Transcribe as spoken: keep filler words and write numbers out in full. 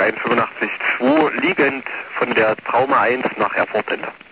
fünfundachtzig zwei liegend von der Trauma eins nach Erfurt Ende.